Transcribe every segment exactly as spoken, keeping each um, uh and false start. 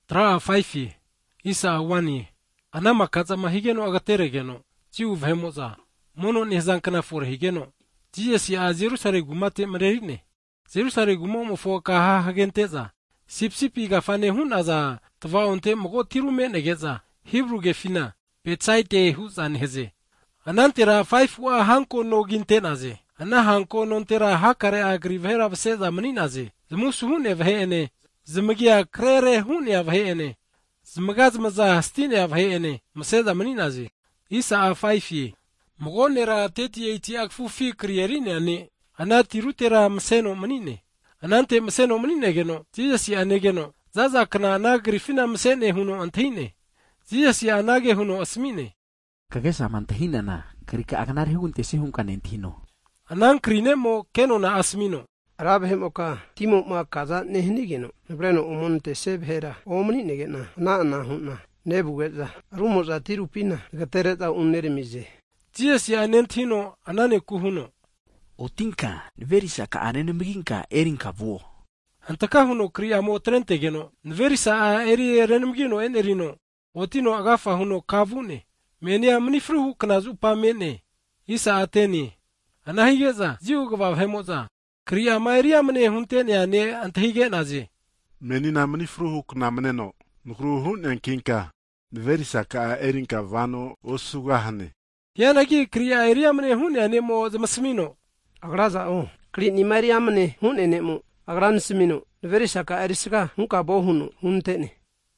Tra faifi, isa awani, anama kazama higeno agateregeno, jiu vhemoza, mono ni zankana for higeno, Jesus ya Jerusalem gumate marerine. Jerusalem gumo fo kaha hagenteza. Sipsipi gafane hun aza, tvaonte mogo tirume negeza, Hebrew gefina, betsaite huzan heze. Anantera faifua hanko no gintenaze, ana hanko nontera hakare agrivera vseza maninaze, zmusu hun evheene, zmagia krere hun evheene, zmagazmaza hastine evheene, mseza maninaze. Isa a faifi, mogo nera teti eiti akfu fikri yerine ane, anati rutera mseno manine. Anante mseno manine geno, Jesus ya anegeno, zaza kana anagrifina msene huno antine. Jesus ya anage huno asmine. Kagesa mantahina na, karika akanar hugun tesi hun kanentino. Anang krinemo keno na asmino. Arabhem oka timo ma kaza nehnigeno, nebreno umonte sebhera, omni negena, na na hunna, nebuweza, rumoza tirupina, gatereta unneremize. Jesus ya anentino anane kuhuno. Otinka, nverisa ka anene mginka erinka vuo. Antaka huno kriya mo trente geno, nverisa a eri renmgino enerino, otino agafa huno kavune. Menia mnifruhu knazu pa mene. Isa ateni. Anahigeza, jiu gwa vhemoza. Kriya maeria mne huntene ane antahige naze. Menina mnifruhu kna mneno. Nkruhu nenkinka. Nverisa ka erinka vano osugahane. Yanagi kriya eria mne hun ane mo zamasmino. Agraza o, kri ni maria mne hun ene mo. Agran simino, nverisa ka eriska hunka bohuno huntene.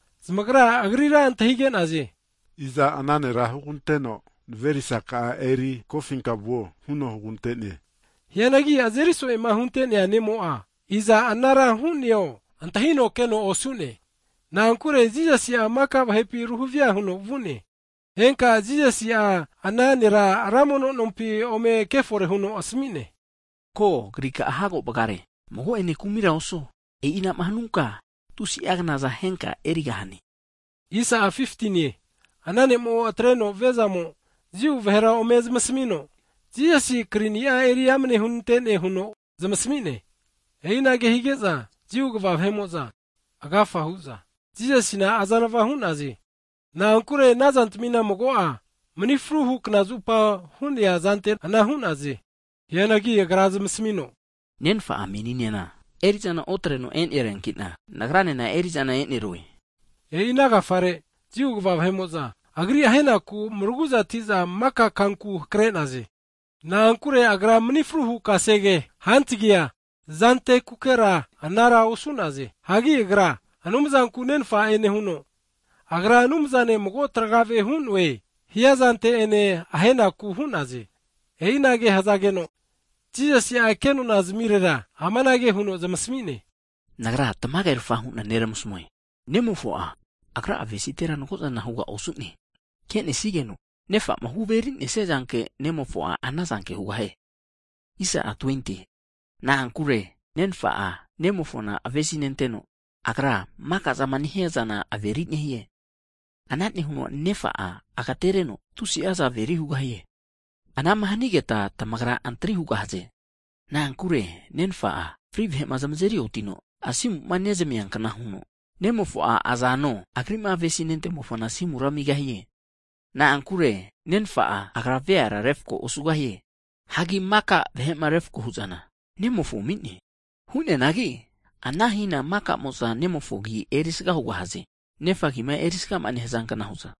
Zmagra agrira antahige naze. Iza anane rahukunteno, nverisa ka eri kofinka buo, huno hukuntene. Yanagi azeriso ema huntene ane moa. Iza anara hunio, antahino keno osune. Na ankure Jesus ya maka vahepi ruhuvia huno vune. Henka Jesus ya ananira aramono nompi ome kefore huno asmine. Ko grika ahago bagare, mogo ene kumira oso, e ina mahanunka, tusi agnaza henka erigahani. Isa a fifteen ye. Anane mo atreno vezamo, jiu vehera ome zmasmino. Jiyasi krinia eri amne huntene huno zmasmine. Eina gehigeza, jiu gva vhemoza, agafa huza. Jiyasi na azanava hunazi. Na ankure nazantmina mogoa, mnifruhu knazupa hun ya zante ana hunazi. Yanagi agraz masmino. Nenfa amininena, erizana otreno en erenkitna, nagrane na erizana en eroi. Eina gafare, jiu gva vhemoza. Agri ahena ku mruguza tiza maka kanku krenaze. Na ankure agra mnifruhu kasege hantigia zante kukera anara osunaze. Hagi agra anumzan kunenfa ene huno. Agra anumzane mogo tragave hunwe. Hiya zante ene ahena ku hunaze. Einage hazageno. Jesus ya akenu nazmirera amanage huno zamasmine. Nagra tamaga irfa huna neramusmoy. Nemufoa agra avesitera nokoza na huga osuni. Kene sigeno, nefa mahuberin nesezanke nemofoa anazanke hugahe. Isa a twenty. Na ankure, nenfa a nemofona avesi nenteno. Agra maka zamaniheza na averit nehie. Anatni huno nefa a akatereno tusi aza averi hugahe. Anamahanigeta tamagra antri hugahaze. Na ankure, nenfa a frivhe mazamzeri otino. Asimu manezemi yankana huno. Nemofoa azano agrima avesi nente mofona simu ramigahe. Na ankure nenfaa agravera refko osugaye. Hagi maka vehema refko huzana. Nemofu minni. Hune nagi. Anahina maka moza nemofogi eriska hugahaze. Nefa kima eriska manehzanka na huza.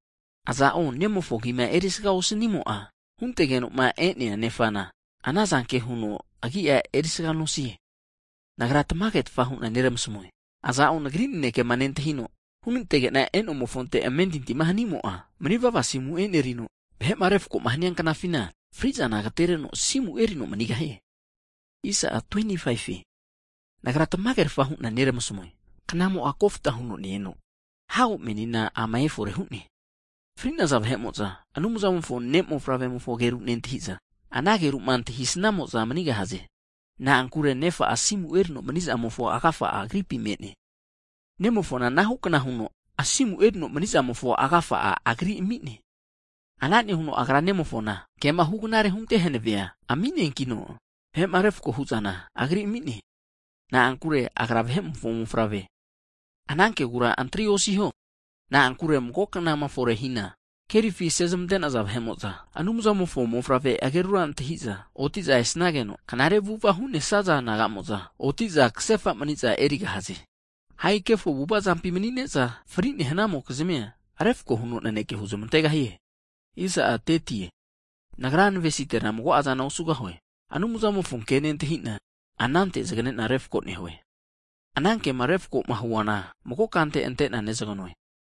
Azao nemofogi ma eriska osinimo a. Huntegeno ma ene nefana. Anazanke huno agia eriska no siye. Nagratamaget fahuna neremsmoy. Azao nagrini neke manente hino. Hunintege na en omofonte amendinti mahanimo a. Maniva va simu en erino. Behema refko mahanian kanafina. Friza na gatereno simu erino manigahe. Isa a twenty-five. Nagratamager fahun na neremsmoy. Kanamo akofta huno nieno. Hau menina amaefore hunni. Frina za vhemoza. Anumuza mfo nemo frave mfo geru nentihiza. Anageru mantihisnamo za manigahaze. Na ankure nefa asimu erino maniza amofo akafa agripi mene. Nemofona nahukana huno asimu erino maniza amofo akafa a agri imine. Anani huno agra nemofona kema hukunare humte henevea amine enkino. Hem arefko huzana agri imine. Na ankure agra vhem mfo mufrave. Anangke gura antrio siho. Na ankure mgoka na mafore hina. Keri fi sezam den azav hemoza. Anumza mofo mofrave agerura antihiza. Otiza esnageno. Kanare vuva hune saza nagamoza. Otiza ksefa maniza eriga hazi. Hai kefo buba zampi menineza. Frine henamo kazimia. Arefko huno naneke huzumantega hiye. Isa a tetie. Nagran vesite na mgo azana usuga hoe. Anumza mofo nkene antihina. Anante zaganet na refko ni hoe. Ananke marefko mahuana. Mgo kante ente na nezagonwe.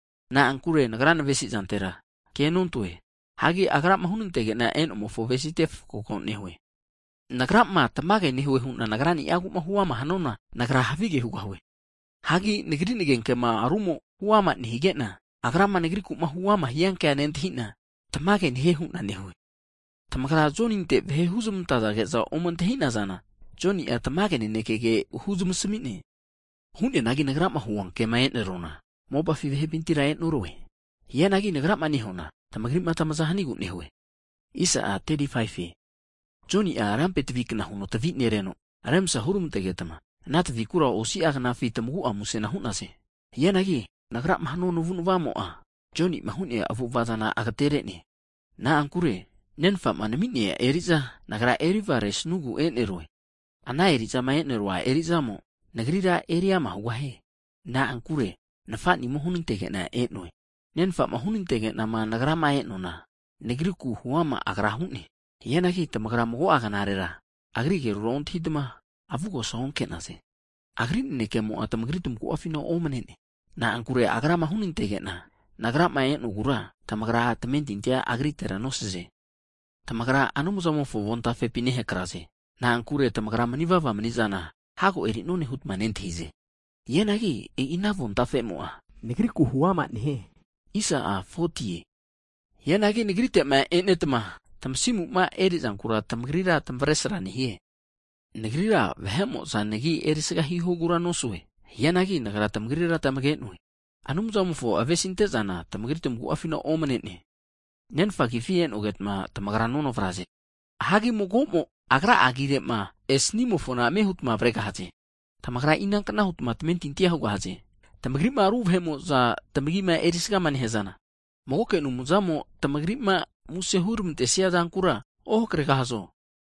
Na ankure nagran vesi zantera. Kenon tuwe. Hagi agrap mahunun tege na en omofo vesitef kokon nihwe. Nagrap ma tamage nihwe hun na nagrani iagu mahuama hanona nagra havige hugahwe. Hagi negri nigen ke ma arumo huama nihigena. Agrap ma negri ku mahuama hiang ke anentihina. Tamage nihe hun na nihwe. Tamagra zonin te vehe huzum tazage za omantihina zana. Joni a tamage ni nekege huzum semine. Hunde nagi nagrap mahuang ke mayen nerona. Moba fi vehe bintira en nurowe. Ia nagi nagrap manihona, tamagrip mata mazahani gut nihwe. Isa a thirty-five. Joni a rampe tvik na huno tvik nereno, aram sa hurum tegetama. Na tvikura osi a na fi tamu a musena hunase. Ia nagi nagrap mahano nuvun vamo a. Joni mahune avu vazana agatere ni. Na ankure, nenfa manamine eriza, nagra eriva nugu en eroe. Ana eriza ma en eroa eriza mo, nagrira eria mahuahe. Na ankure, nafa ni mohunin tege na enoi. Nenfa mahunin tege nama nagrama e nona. Negriku huama agrahuni. Yenagi tamagramu aganarera. Agri ke ront hidma. Avugo son kenase. Agri neke mo atamagritum ku afino omanene. Na ankure agrama hunin tege na. Nagrama e nugura. Tamagra tamentintia agri teranosese. Tamagra anumuzamo fo vonta fe pinehe krase. Na ankure tamagra maniva va manizana. Hago eri none hutmanentize. Yenagi e ina vonta fe moa. Negriku huama nihe. Isa a forty. Yanagi negrite ma enetma. Tamsimu ma eri zankura tamgrira tamvresra nihe. Negrira vehemo za negi erisiga hiho gura nosue. Yanagi nagra tamgrira tamgenue. Anumzamufo avesinte zana tamgritum gu afina omanene. Nenfa kifien ogetma tamagranono frase. Hagi mogomo agra agire ma esnimofona mehutma vreka haze. Tamagra inang kana hutma tmentintia huga haze. Tamagrima aruv hemo za tamagrima erisiga manihezana. Mogoke numuzamo tamagrima musehurum tesia zankura oh krekahazo.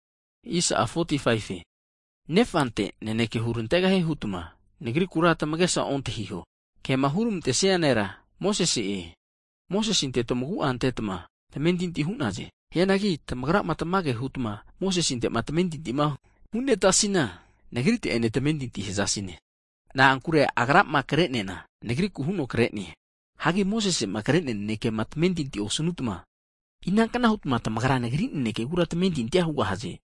Isa a forty-five. Nefante neneke huruntega he hutuma. Negri kura tamagesa onte hiho. Ke mahurum tesia nera. Moses e. Moses inte tomugu antetma. Tamendinti hunaze. Yanagi tamagra matamage hutuma. Moses inte matamendinti ma. Hunne tasina. Negri te ene tamendinti hezasine. Na ankure agrap makrene na. Negri kuhuno kreni. Hagi Moses makrene neke matamendinti osunutma. Inang kana hutma tamagra negri neke gura tamendinti ahuga haze.